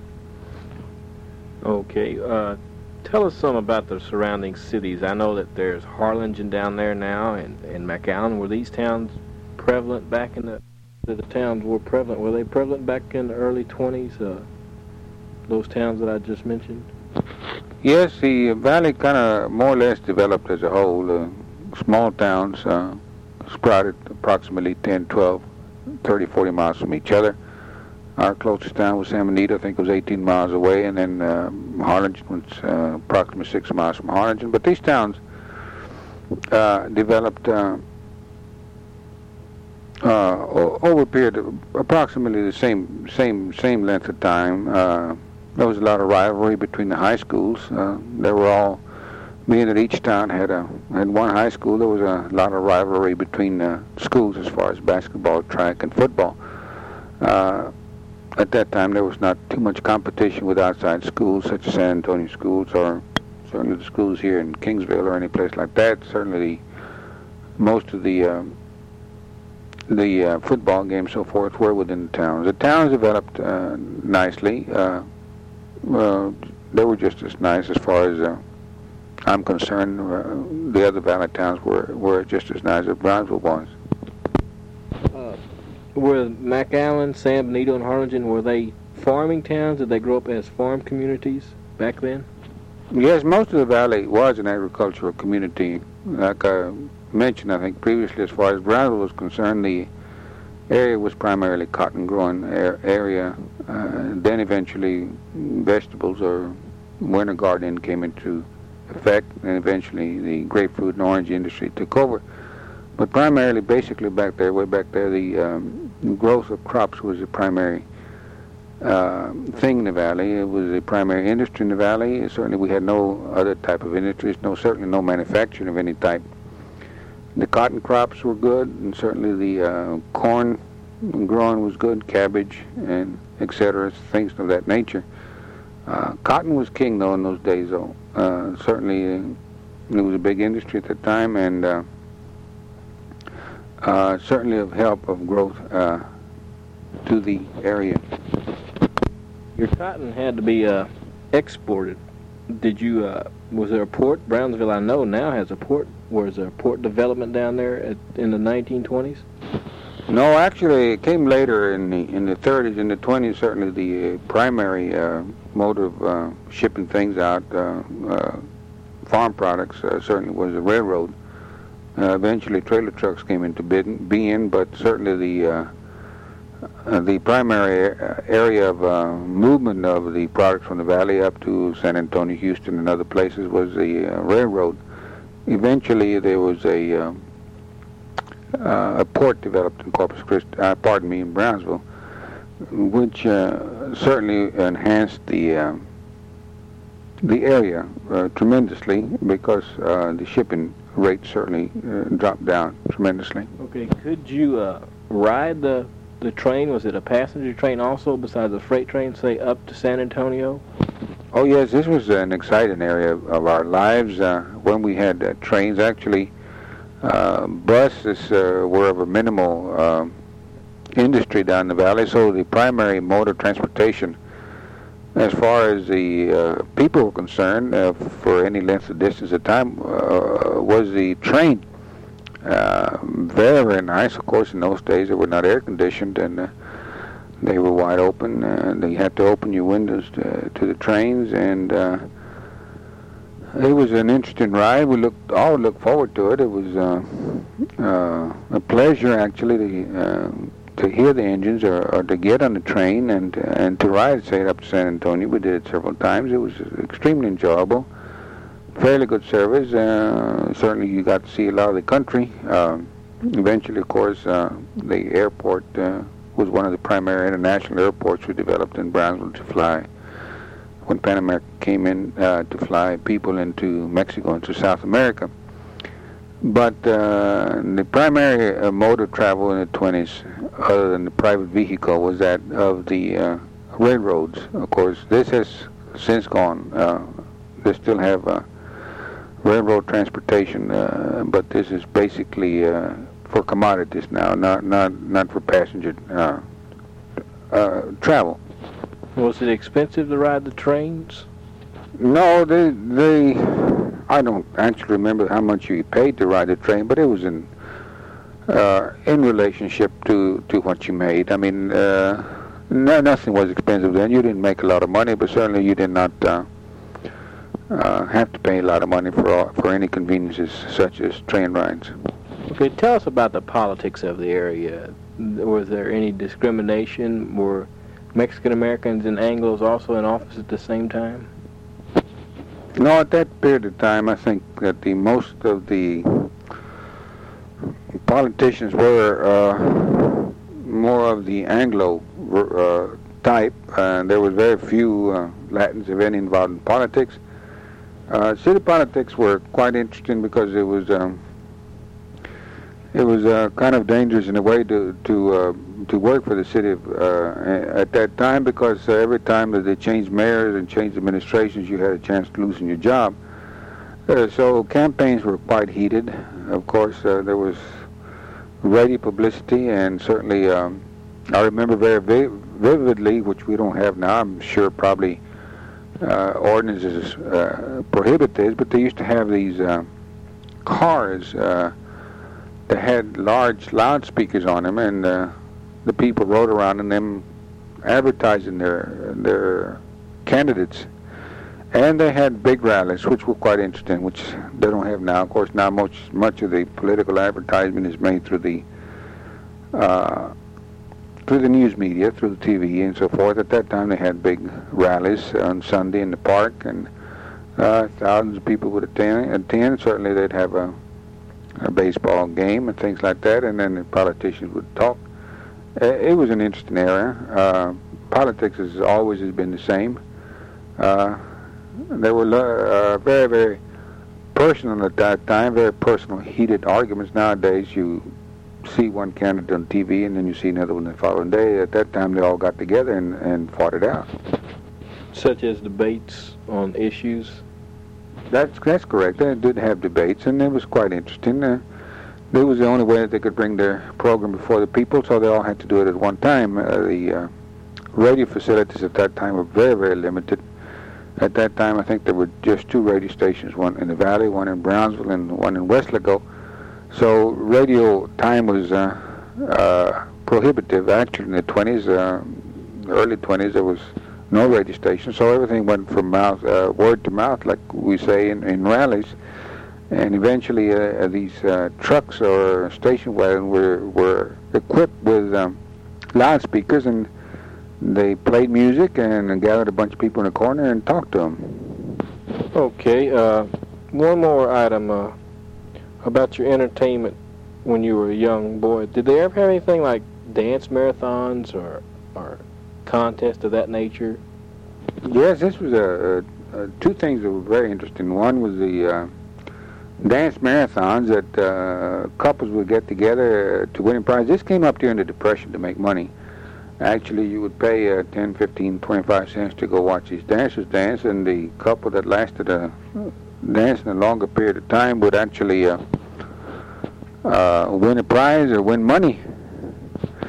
Speaker 1: Okay. Uh, tell us some about the surrounding cities. I know that there's Harlingen down there now, and, and McAllen. Were these towns prevalent back in the... The towns were prevalent. Were they prevalent back in the early twenties? Uh, those towns that I just mentioned.
Speaker 2: Yes, the valley kind of more or less developed as a whole. Uh, small towns uh, sprouted approximately ten, twelve, thirty, forty miles from each other. Our closest town was San Benito. I think it was eighteen miles away, and then uh, Harlingen was uh, approximately six miles from Harlingen. But these towns uh, developed. Uh, Uh, over a period of approximately the same same same length of time. Uh, there was a lot of rivalry between the high schools. Uh, they were all, being that each town had a had one high school, there was a lot of rivalry between the schools as far as basketball, track, and football. Uh, at that time, there was not too much competition with outside schools, such as San Antonio schools, or certainly the schools here in Kingsville or any place like that. Certainly, most of the uh, the uh, football games, so forth, were within the towns. The towns developed uh, nicely. Uh, uh, they were just as nice as far as uh, I'm concerned. Uh, the other valley towns were, were just as nice as Brownsville was.
Speaker 1: Uh, were McAllen, San Benito, and Harlingen, were they farming towns? Did they grow up as farm communities back then?
Speaker 2: Yes, most of the valley was an agricultural community. Like I mentioned, I think, previously, as far as Brownsville was concerned, the area was primarily cotton-growing area. Uh, then eventually vegetables or winter gardening came into effect, and eventually the grapefruit and orange industry took over. But primarily, basically back there, way back there, the um, growth of crops was the primary uh, thing in the valley. It was the primary industry in the valley. Certainly we had no other type of industries, no certainly no manufacturing of any type. The cotton crops were good, and certainly the uh, corn growing was good, cabbage, and et cetera, things of that nature. Uh, cotton was king, though, in those days, though. Uh, certainly, uh, it was a big industry at the time, and uh, uh, certainly of help of growth uh, to the area.
Speaker 1: Your cotton had to be uh, exported. Did you, uh, was there a port? Brownsville, I know, now has a port. Was there a port development down there at, in the nineteen twenties?
Speaker 2: No, actually, it came later in the in the thirties. In the twenties, certainly the uh, primary uh, mode of uh, shipping things out, uh, uh, farm products, uh, certainly was the railroad. Uh, eventually, trailer trucks came into being, but certainly the uh, uh, the primary area of uh, movement of the products from the valley up to San Antonio, Houston, and other places was the uh, railroad. Eventually, there was a uh, uh, a port developed in Corpus Christi, uh, pardon me, in Brownsville, which uh, certainly enhanced the uh, the area uh, tremendously, because uh, the shipping rate certainly uh, dropped down tremendously.
Speaker 1: Okay, could you uh, ride the the train? Was it a passenger train also, besides a freight train, say up to San Antonio?
Speaker 2: Oh yes, this was an exciting area of our lives uh, when we had uh, trains. Actually, uh, buses uh, were of a minimal uh, industry down the valley, so the primary mode of transportation as far as the uh, people were concerned uh, for any length of distance of time uh, was the train. Uh, very, very nice. Of course, in those days they were not air conditioned, and uh, they were wide open. Uh, they had to open your windows to, to the trains, and uh, it was an interesting ride. We looked all looked forward to it. It was uh, uh, a pleasure actually to uh, to hear the engines or, or to get on the train and and to ride, say, up to San Antonio. We did it several times. It was extremely enjoyable. Fairly good service. Uh, certainly, you got to see a lot of the country. Um, eventually, of course, uh, the airport uh, was one of the primary international airports we developed in Brownsville to fly. When Pan American came in uh, to fly people into Mexico, into South America. But uh, the primary uh, mode of travel in the twenties, other than the private vehicle, was that of the uh, railroads. Of course, this has since gone. Uh, they still have uh, railroad transportation, uh, but this is basically uh, for commodities now, not not not for passenger uh, uh, travel.
Speaker 1: Was it expensive to ride the trains?
Speaker 2: No, they they. I don't actually remember how much you paid to ride the train, but it was in uh, in relationship to, to what you made. I mean, uh, no, nothing was expensive then. You didn't make a lot of money, but certainly you did not uh, uh, have to pay a lot of money for all, for any conveniences such as train rides.
Speaker 1: Okay, tell us about the politics of the area. Was there any discrimination? Were Mexican Americans and Anglos also in office at the same time?
Speaker 2: No, at that period of time, I think that the most of the politicians were uh, more of the Anglo uh, type, and there was very few uh, Latins, if any, involved in politics. Uh, city politics were quite interesting because it was um, it was uh, kind of dangerous in a way to to uh, to work for the city uh, at that time, because uh, every time that they changed mayors and changed administrations, you had a chance to losing your job. Uh, so campaigns were quite heated. Of course, uh, there was radio publicity, and certainly um, I remember very vi- vividly, which we don't have now. I'm sure probably uh, ordinances uh, prohibit this, but they used to have these uh, cars uh, that had large loudspeakers on them, and uh, the people rode around in them advertising their their candidates. And they had big rallies, which were quite interesting, which they don't have now. Of course, now much much of the political advertisement is made through the uh, through the news media, through the T V and so forth. At that time, they had big rallies on Sunday in the park, and uh, thousands of people would attend. attend. Certainly, they'd have a, a baseball game and things like that, and then the politicians would talk. It was an interesting era. Uh, politics has always has been the same. Uh, there were uh, very, very personal at that time, very personal, heated arguments. Nowadays, you see one candidate on T V, and then you see another one the following day. At that time, they all got together and, and fought it out.
Speaker 1: Such as debates on issues?
Speaker 2: That's that's correct. They did have debates, and it was quite interesting. Uh, It was the only way that they could bring their program before the people, so they all had to do it at one time. Uh, the uh, radio facilities at that time were very, very limited. At that time, I think there were just two radio stations, one in the Valley, one in Brownsville, and one in Weslaco. So radio time was uh, uh, prohibitive. Actually, in the twenties, uh, early twenties, there was no radio station, so everything went from mouth, uh, word to mouth, like we say in, in rallies. And eventually, uh, these uh, trucks or station wagons were were equipped with um, loudspeakers, and they played music and gathered a bunch of people in a corner and talked to them.
Speaker 1: Okay. Uh, one more item uh, about your entertainment when you were a young boy. Did they ever have anything like dance marathons or or contests of that nature?
Speaker 2: Yes, this was a, a, a two things that were very interesting. One was the uh, dance marathons that uh, couples would get together to win a prize. This came up during the Depression to make money. Actually, you would pay uh, ten, fifteen, twenty-five cents to go watch these dancers dance, and the couple that lasted a dance in a longer period of time would actually uh, uh, win a prize or win money.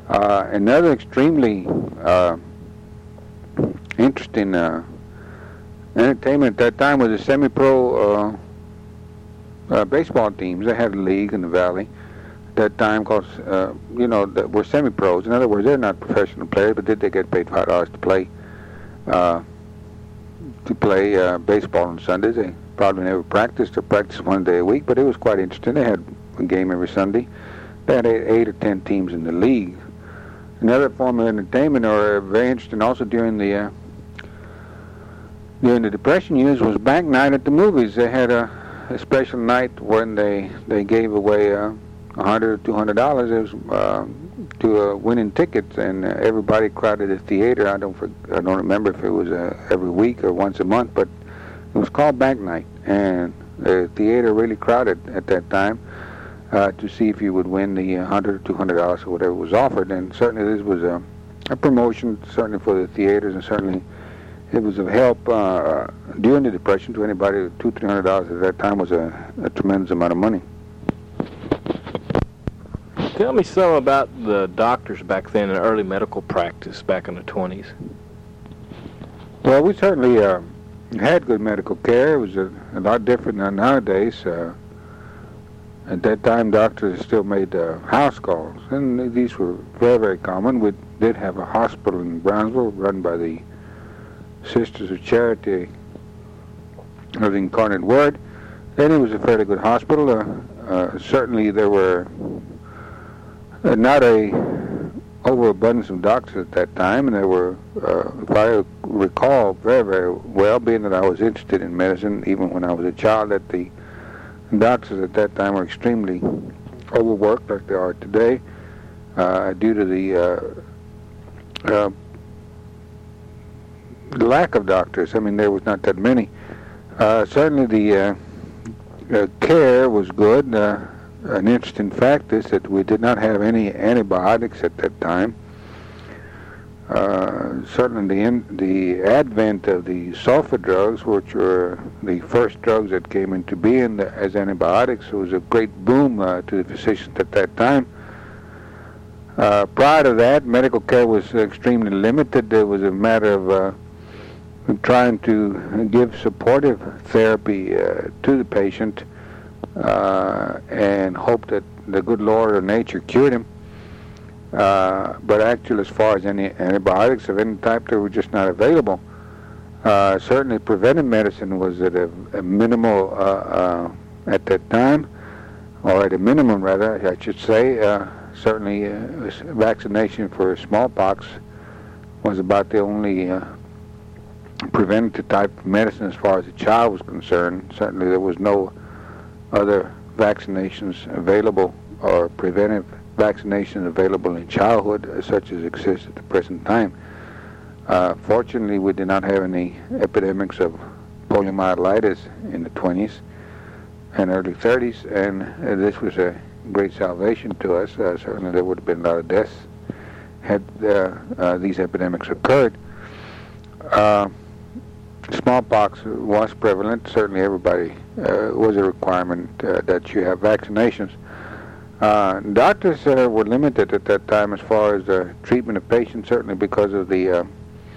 Speaker 2: Uh, another extremely uh, interesting uh, entertainment at that time was the semi-pro uh, uh, baseball teams. They had a league in the valley at that time called, uh, you know, that were semi-pros. In other words, they're not professional players, but did they get paid five dollars to play uh, to play uh, baseball on Sundays? They probably never practiced or practiced one day a week, but it was quite interesting. They had a game every Sunday. They had eight, eight or ten teams in the league. Another form of entertainment, or very interesting also during the uh, during the Depression years, was bank night at the movies. They had a, a special night when they they gave away uh, a hundred or two hundred dollars. It was uh, to uh, winning tickets, and uh, everybody crowded the theater. I don't for, I don't remember if it was uh, every week or once a month, but it was called bank night, and the theater really crowded at that time. Uh, to see if you would win the one hundred or two hundred dollars or whatever was offered. And certainly this was a, a promotion, certainly for the theaters, and certainly it was of help uh, during the Depression to anybody. Two, three hundred dollars at that time was a, a tremendous amount of money.
Speaker 1: Tell me some about the doctors back then and early medical practice back in the twenties.
Speaker 2: Well, we certainly uh, had good medical care. It was a, a lot different than nowadays. Uh, At that time, doctors still made uh, house calls, and these were very, very common. We did have a hospital in Brownsville run by the Sisters of Charity of the Incarnate Word, and it was a fairly good hospital. Uh, uh, certainly, there were uh, not a overabundance of doctors at that time, and there were, uh, if I recall very, very well, being that I was interested in medicine even when I was a child, that the doctors at that time were extremely overworked, like they are today, uh, due to the, uh, uh, the lack of doctors. I mean, there was not that many. Uh, certainly the uh, uh, care was good. Uh, an interesting fact is that we did not have any antibiotics at that time. Uh, certainly the, in, the advent of the sulfa drugs, which were the first drugs that came into being as antibiotics, was a great boom uh, to the physicians at that time. Uh, prior to that, medical care was extremely limited. It was a matter of uh, trying to give supportive therapy uh, to the patient uh, and hope that the good Lord or nature cured him. Uh, but actually, as far as any antibiotics of any type, they were just not available. Uh, certainly, preventive medicine was at a, a minimal uh, uh, at that time, or at a minimum, rather, I should say. Uh, certainly, uh, vaccination for smallpox was about the only uh, preventative type of medicine as far as a child was concerned. Certainly, there was no other vaccinations available or preventive vaccinations available in childhood uh, such as exist at the present time. Uh, fortunately, we did not have any epidemics of poliomyelitis in the twenties and early thirties, and uh, this was a great salvation to us. Uh, certainly there would have been a lot of deaths had uh, uh, these epidemics occurred. Uh, smallpox was prevalent. Certainly everybody uh, was a requirement uh, that you have vaccinations. Uh, doctors uh, were limited at that time as far as uh, treatment of patients, certainly because of the uh,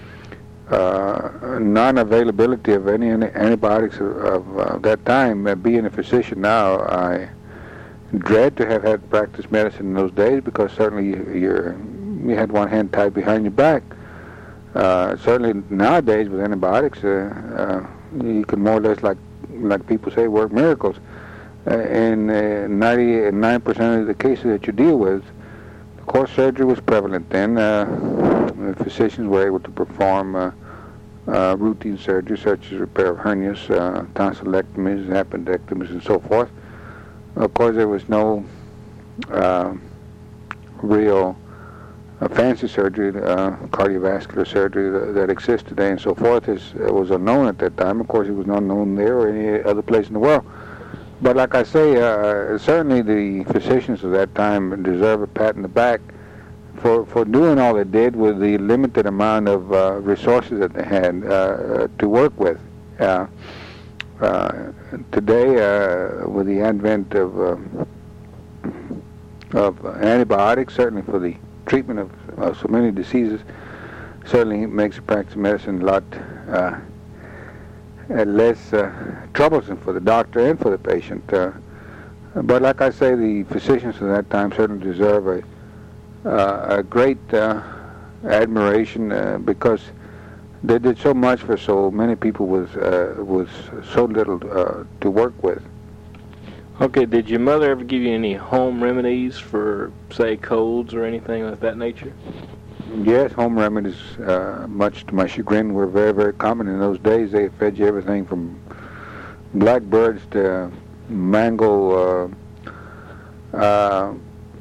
Speaker 2: uh, non-availability of any, any antibiotics of, of uh, that time. Uh, being a physician now, I dread to have had practiced medicine in those days because certainly you, you're, you had one hand tied behind your back. Uh, certainly nowadays with antibiotics, uh, uh, you can more or less, like like people say, work miracles. Uh, in uh, ninety-nine percent of the cases that you deal with, of course, surgery was prevalent then. Uh, physicians were able to perform uh, uh, routine surgery such as repair of hernias, uh, tonsillectomies, appendectomies, and so forth. Of course, there was no uh, real uh, fancy surgery, uh, cardiovascular surgery that, that exists today and so forth. Is, it was unknown at that time. Of course, it was not known there or any other place in the world. But like I say, uh, certainly the physicians of that time deserve a pat in the back for, for doing all they did with the limited amount of uh, resources that they had uh, to work with. Uh, uh, today, uh, with the advent of, uh, of antibiotics, certainly for the treatment of uh, so many diseases certainly makes the practice of medicine a lot uh, less uh, troublesome for the doctor and for the patient. Uh, but like I say, the physicians at that time certainly deserve a, uh, a great uh, admiration uh, because they did so much for so many people with, uh, with so little uh, to work with.
Speaker 1: Okay, did your mother ever give you any home remedies for, say, colds or anything of that nature?
Speaker 2: Yes, home remedies, uh, much to my chagrin, were very, very common in those days. They fed you everything from blackbirds to mango uh, uh,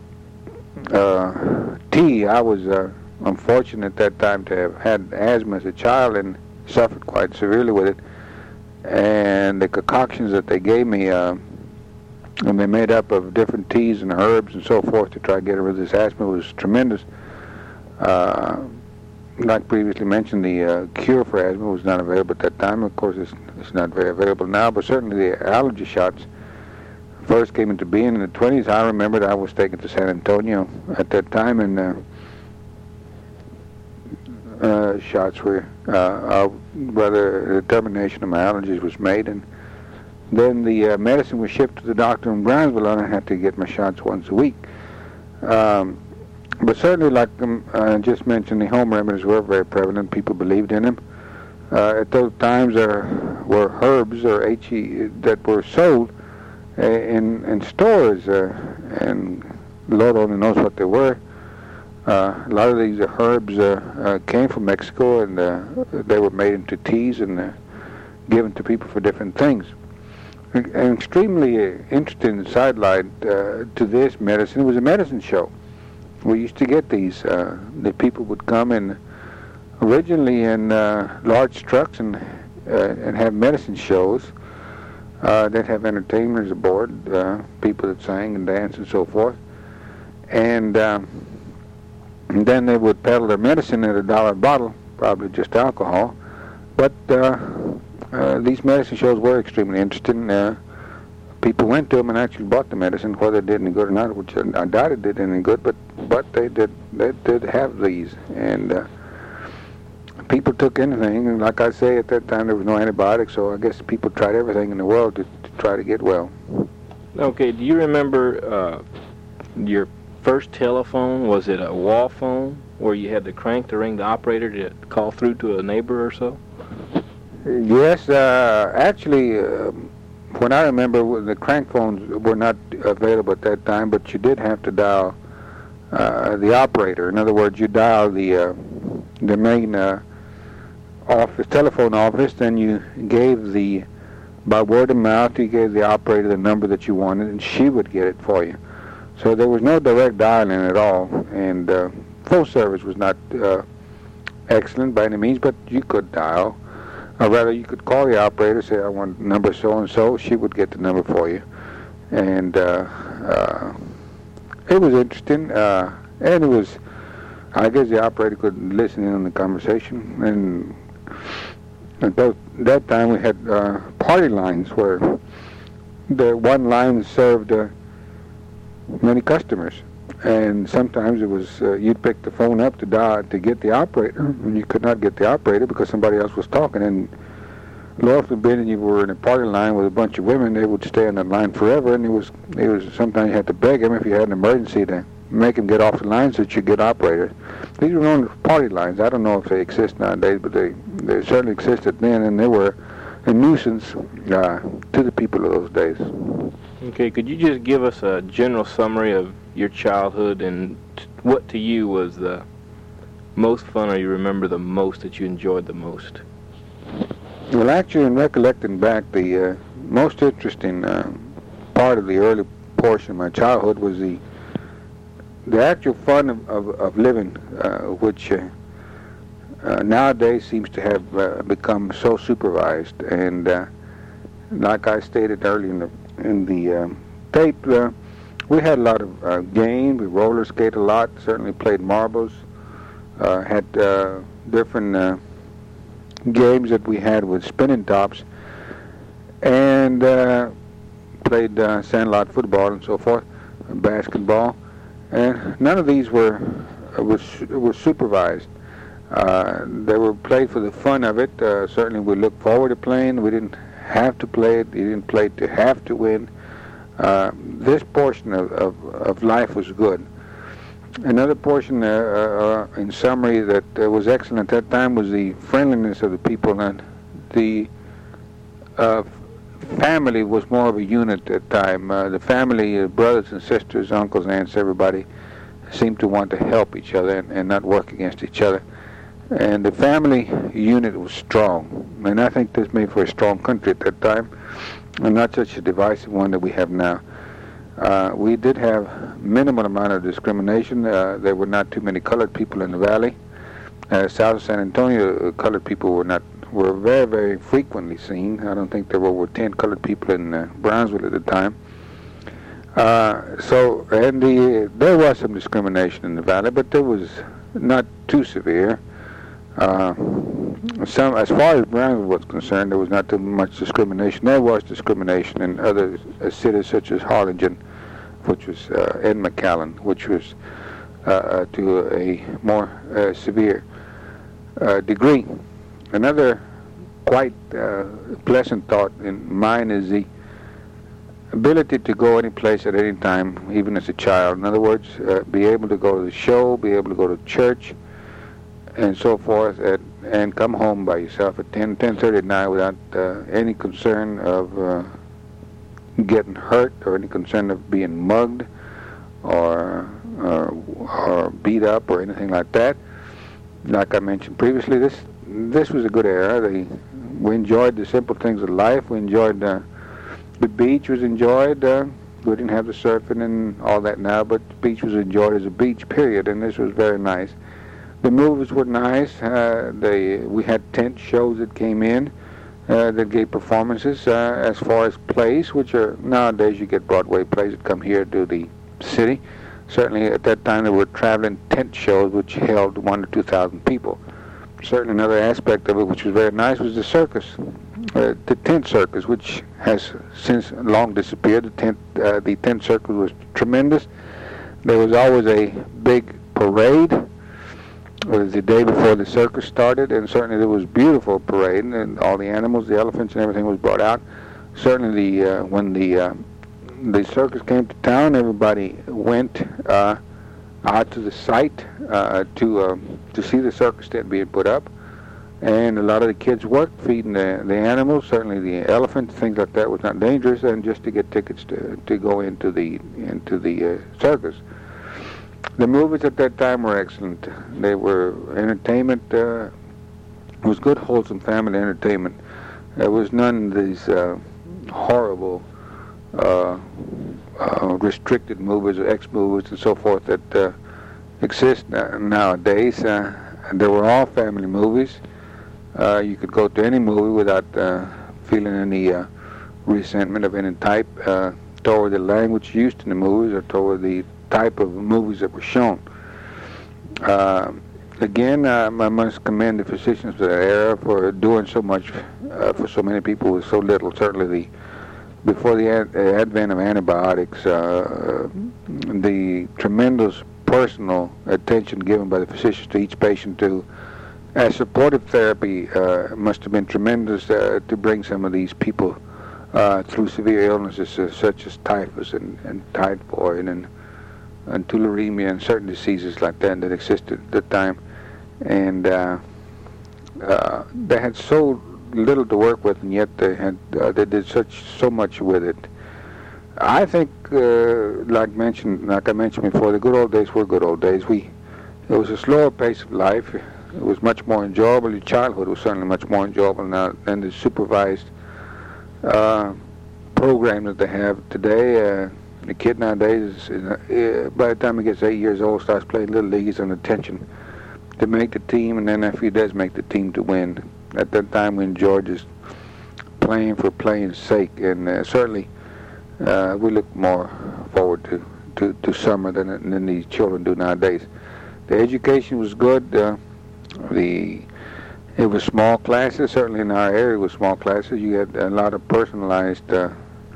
Speaker 2: uh, tea. I was uh, unfortunate at that time to have had asthma as a child and suffered quite severely with it. And the concoctions that they gave me, uh, and they made up of different teas and herbs and so forth to try to get rid of this asthma, was tremendous. Uh, like previously mentioned, the uh, cure for asthma was not available at that time. Of course, it's, it's not very available now, but certainly the allergy shots first came into being in the twenties. I remember that I was taken to San Antonio at that time, and uh, uh, shots were, uh, uh, rather, a determination of my allergies was made, and then the uh, medicine was shipped to the doctor in Brownsville, and I had to get my shots once a week. Um, But certainly, like um, I just mentioned, the home remedies were very prevalent. People believed in them. Uh, at those times, there were herbs or H E that were sold uh, in in stores, uh, and Lord only knows what they were. Uh, a lot of these herbs uh, uh, came from Mexico, and uh, they were made into teas and uh, given to people for different things. An extremely uh, interesting sidelight uh, to this medicine was a medicine show. We used to get these. Uh, the people would come in originally in uh, large trucks and uh, and have medicine shows. Uh, they'd have entertainers aboard, uh, people that sang and danced and so forth. And, um, and then they would peddle their medicine at a dollar a bottle, probably just alcohol. But uh, uh, these medicine shows were extremely interesting. Uh, People went to them and actually bought the medicine, whether it did any good or not, which I doubt it did any good, but but they did they did have these, and uh, people took anything. And like I say, at that time there was no antibiotics, so I guess people tried everything in the world to, to try to get well.
Speaker 1: Okay, do you remember uh, your first telephone? Was it a wall phone where you had to crank to ring the operator to call through to a neighbor or so?
Speaker 2: Yes, uh, actually. Uh, When I remember, the crank phones were not available at that time, but you did have to dial uh, the operator. In other words, you dial the uh, the main uh, office, telephone office, then you gave the, by word of mouth, you gave the operator the number that you wanted, and she would get it for you. So there was no direct dialing at all, and uh, phone service was not uh, excellent by any means, but you could dial. Or rather, you could call the operator, say, I want number so-and-so. She would get the number for you. And uh, uh, it was interesting. Uh, and it was, I guess the operator could listen in on the conversation. And at those, that time, we had uh, party lines where the one line served uh, many customers. And sometimes it was, uh, you'd pick the phone up to dial to get the operator, and you could not get the operator because somebody else was talking. And Lord forbid, and you were in a party line with a bunch of women, they would stay on that line forever, and it was, it was sometimes you had to beg them if you had an emergency to make them get off the line so that you get operators. These were only party lines. I don't know if they exist nowadays, but they, they certainly existed then, and they were a nuisance uh, to the people of those days.
Speaker 1: Okay, could you just give us a general summary of your childhood and t- what to you was the most fun, or you remember the most that you enjoyed the most?
Speaker 2: Well, actually, in recollecting back, the uh, most interesting uh, part of the early portion of my childhood was the the actual fun of, of, of living, uh, which uh, uh, nowadays seems to have uh, become so supervised. And uh, like I stated earlier in the in the um, tape, uh, we had a lot of uh, games. We roller skated a lot, certainly played marbles, uh, had uh, different uh, games that we had with spinning tops, and uh, played uh, sandlot football and so forth, basketball. And none of these were was was supervised. Uh, they were played for the fun of it. Uh, certainly, we looked forward to playing. We didn't have to play it. You didn't play to have to win. Uh, this portion of, of, of life was good. Another portion, uh, uh, in summary, that uh, was excellent at that time was the friendliness of the people, and the uh, family was more of a unit at that time. Uh, the family, uh, brothers and sisters, uncles, aunts, everybody seemed to want to help each other and, and not work against each other. And the family unit was strong, and I think this made for a strong country at that time, and not such a divisive one that we have now. Uh, we did have minimal amount of discrimination. Uh, there were not too many colored people in the valley. Uh, south of San Antonio, uh, colored people were not were very, very frequently seen. I don't think there were over ten colored people in uh, Brownsville at the time. Uh, so, and the there was some discrimination in the valley, but there was not too severe. Uh, some, as far as Brownsville was concerned, there was not too much discrimination. There was discrimination in other uh, cities such as Harlingen, which was uh, and McAllen, which was uh, to a more uh, severe uh, degree. Another quite uh, pleasant thought in mine is the ability to go any place at any time, even as a child. In other words, uh, be able to go to the show, be able to go to church, and so forth, at, and come home by yourself at ten, ten thirty at night without uh, any concern of uh, getting hurt or any concern of being mugged or, or or beat up or anything like that. Like I mentioned previously, this this was a good era. They, we enjoyed the simple things of life. We enjoyed uh, the beach was enjoyed. Uh, we didn't have the surfing and all that now, but the beach was enjoyed as a beach, period, and this was very nice. The movies were nice. Uh, they, we had tent shows that came in uh, that gave performances. Uh, as far as plays, which are nowadays you get Broadway plays that come here to the city. Certainly at that time there were traveling tent shows which held one to two thousand people. Certainly another aspect of it which was very nice was the circus, uh, the tent circus, which has since long disappeared. The tent, uh, the tent circus was tremendous. There was always a big parade. It was the day before the circus started, and certainly there was beautiful parade, and all the animals, the elephants, and everything was brought out. Certainly, the uh, when the uh, the circus came to town, everybody went uh, out to the site uh, to uh, to see the circus tent being put up, and a lot of the kids worked feeding the the animals. Certainly, the elephants, things like that, was not dangerous, and just to get tickets to to go into the into the uh, circus. The movies at that time were excellent. They were entertainment. Uh, it was good, wholesome family entertainment. There was none of these uh, horrible, uh, uh, restricted movies or X movies and so forth that uh, exist na- nowadays. Uh, they were all family movies. Uh, you could go to any movie without uh, feeling any uh, resentment of any type uh, toward the language used in the movies or toward the type of movies that were shown. Uh, again, uh, I must commend the physicians of that era for doing so much uh, for so many people with so little. Certainly, the before the ad- advent of antibiotics, uh, the tremendous personal attention given by the physicians to each patient to as supportive therapy uh, must have been tremendous uh, to bring some of these people uh, through severe illnesses uh, such as typhus and, and typhoid and and tularemia and certain diseases like that that existed at the time, and uh, uh, they had so little to work with, and yet they had uh, they did such so much with it. I think, uh, like mentioned, like I mentioned before, the good old days were good old days. We it was a slower pace of life. It was much more enjoyable. Your childhood was certainly much more enjoyable now than the supervised uh, program that they have today. Uh, The kid nowadays, is, uh, by the time he gets eight years old, starts playing little league. He's on attention to make the team, and then if he does make the team, to win. At that time, we enjoyed just playing for playing's sake, and uh, certainly uh, we look more forward to, to, to summer than than these children do nowadays. The education was good. Uh, the it was small classes. Certainly in our area, it was small classes. You had a lot of personalized Uh,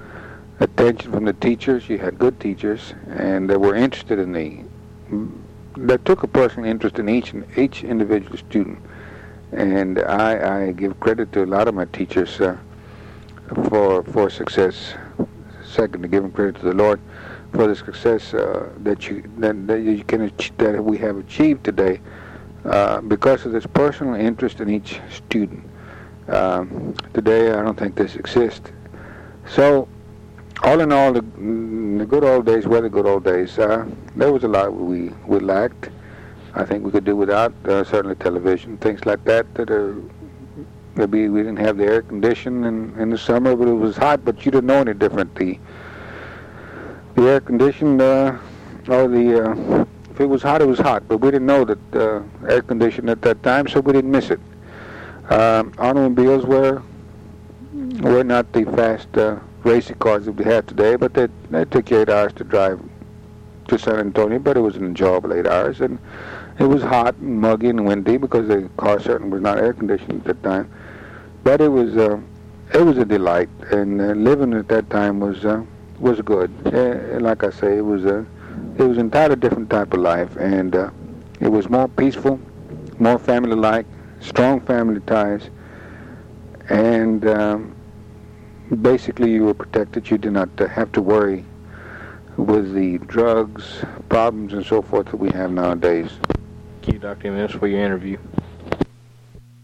Speaker 2: attention from the teachers. You had good teachers, and they were interested in the that took a personal interest in each each individual student. And I, I give credit to a lot of my teachers uh, for for success. Second, to giving credit to the Lord for the success uh, that you that, that you can ach- that we have achieved today uh, because of this personal interest in each student. Um, today, I don't think this exists. So, all in all, the, the good old days were the good old days. Uh, there was a lot we we lacked. I think we could do without uh, certainly television, things like that. That uh, maybe we didn't have the air conditioning in, in the summer, but it was hot. But you didn't know any different. The the air conditioned uh, or the uh, if it was hot, it was hot. But we didn't know that uh, air conditioned at that time, so we didn't miss it. Um, automobiles were were not the fast uh, racing cars that we have today, but they they took you eight hours to drive to San Antonio, but it was an enjoyable eight hours, and it was hot and muggy and windy because the car certainly was not air conditioned at that time. But it was uh, it was a delight, and uh, living at that time was uh, was good. Uh, like I say, it was a it was an entirely different type of life, and uh, it was more peaceful, more family-like, strong family ties, and um, basically you were protected. You did not uh, have to worry with the drugs, problems, and so forth that we have nowadays.
Speaker 1: Thank you, Doctor Emmons, for your interview.